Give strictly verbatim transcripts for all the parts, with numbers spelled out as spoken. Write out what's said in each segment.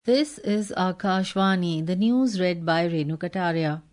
This is Akashvani, the news read by Renu Kataria.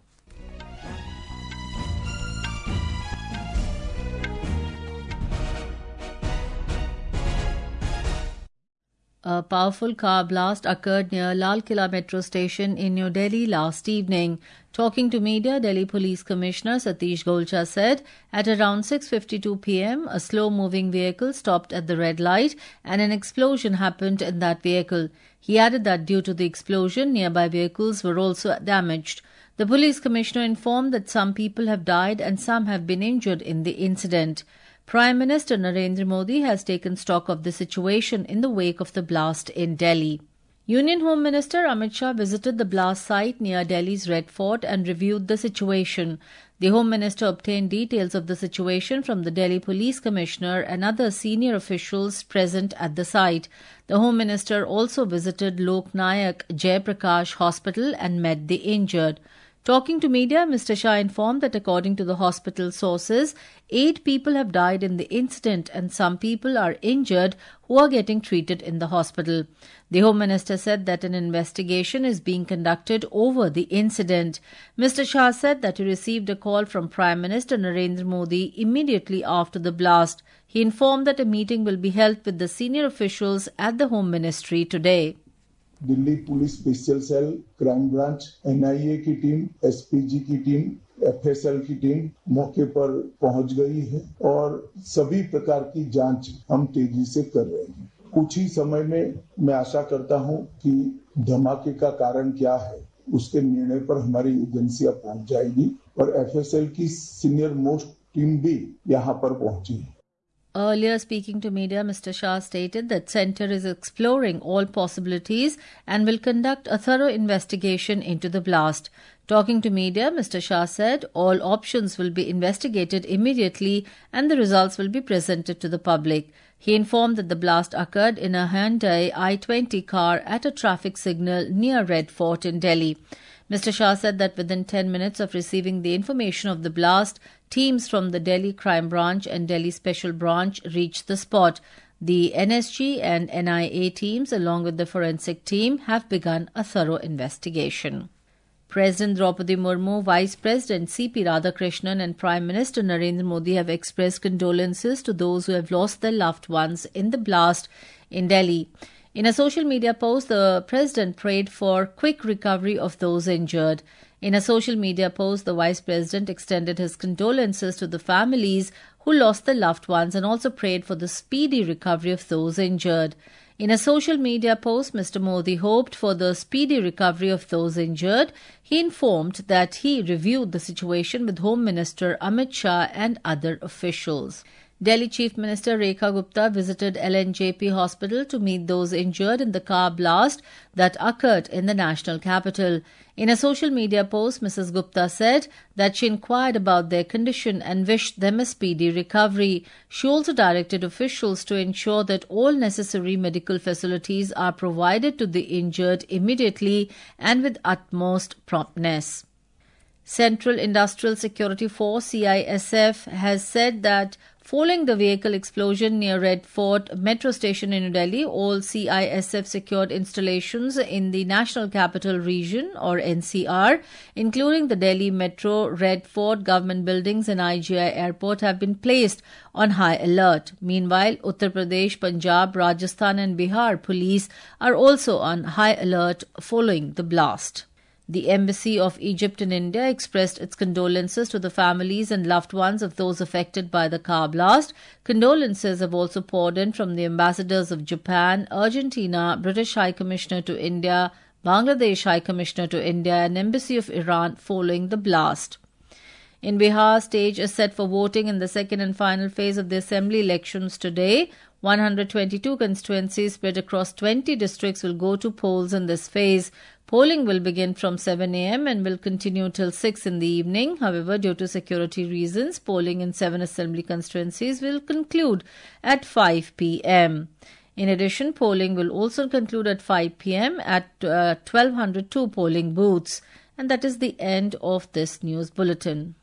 A powerful car blast occurred near Lal Killa metro station in New Delhi last evening. Talking to media, Delhi Police Commissioner Satish Golcha said at around six fifty-two p m a slow-moving vehicle stopped at the red light and an explosion happened in that vehicle. He added that due to the explosion, nearby vehicles were also damaged. The police commissioner informed that some people have died and some have been injured in the incident. Prime Minister Narendra Modi has taken stock of the situation in the wake of the blast in Delhi. Union Home Minister Amit Shah visited the blast site near Delhi's Red Fort and reviewed the situation. The Home Minister obtained details of the situation from the Delhi Police Commissioner and other senior officials present at the site. The Home Minister also visited Lok Nayak Jayaprakash Hospital and met the injured. Talking to media, Mister Shah informed that according to the hospital sources, eight people have died in the incident and some people are injured who are getting treated in the hospital. The Home Minister said that an investigation is being conducted over the incident. Mister Shah said that he received a call from Prime Minister Narendra Modi immediately after the blast. He informed that a meeting will be held with the senior officials at the Home Ministry today. Delhi police special cell, crime branch, N I A की team, S P G की team, F S L की team मौके पर पहुंच गई है और सभी प्रकार की जांच हम तेजी से कर रहे हैं। कुछ ही समय में मैं आशा करता हूं कि धमाके का कारण क्या है, उसके निर्णय पर हमारी एजेंसियां पहुंच जाएगी और एफ एस एल की सीनियर मोस्ट टीम भी यहां पर पहुंची है। Earlier, speaking to media, Mister Shah stated that Centre is exploring all possibilities and will conduct a thorough investigation into the blast. Talking to media, Mister Shah said all options will be investigated immediately and the results will be presented to the public. He informed that the blast occurred in a Hyundai i twenty car at a traffic signal near Red Fort in Delhi. Mister Shah said that within ten minutes of receiving the information of the blast, teams from the Delhi Crime Branch and Delhi Special Branch reached the spot. The N S G and N I A teams, along with the forensic team, have begun a thorough investigation. President Draupadi Murmu, Vice President C P Radhakrishnan and Prime Minister Narendra Modi have expressed condolences to those who have lost their loved ones in the blast in Delhi. In a social media post, the President prayed for quick recovery of those injured. In a social media post, the Vice President extended his condolences to the families who lost their loved ones and also prayed for the speedy recovery of those injured. In a social media post, Mister Modi hoped for the speedy recovery of those injured. He informed that he reviewed the situation with Home Minister Amit Shah and other officials. Delhi Chief Minister Rekha Gupta visited L N J P Hospital to meet those injured in the car blast that occurred in the national capital. In a social media post, Missus Gupta said that she inquired about their condition and wished them a speedy recovery. She also directed officials to ensure that all necessary medical facilities are provided to the injured immediately and with utmost promptness. Central Industrial Security Force C I S F has said that following the vehicle explosion near Red Fort metro station in New Delhi, all C I S F secured installations in the National Capital Region or N C R, including the Delhi Metro, Red Fort, government buildings and I G I Airport have been placed on high alert. Meanwhile, Uttar Pradesh, Punjab, Rajasthan and Bihar police are also on high alert following the blast. The Embassy of Egypt in India expressed its condolences to the families and loved ones of those affected by the car blast. Condolences have also poured in from the ambassadors of Japan, Argentina, British High Commissioner to India, Bangladesh High Commissioner to India and Embassy of Iran following the blast. In Bihar, stage is set for voting in the second and final phase of the assembly elections today. one hundred twenty-two constituencies spread across twenty districts will go to polls in this phase. Polling will begin from seven a m and will continue till six in the evening. However, due to security reasons, polling in seven assembly constituencies will conclude at five p m In addition, polling will also conclude at five p m at uh, twelve oh two polling booths. And that is the end of this news bulletin.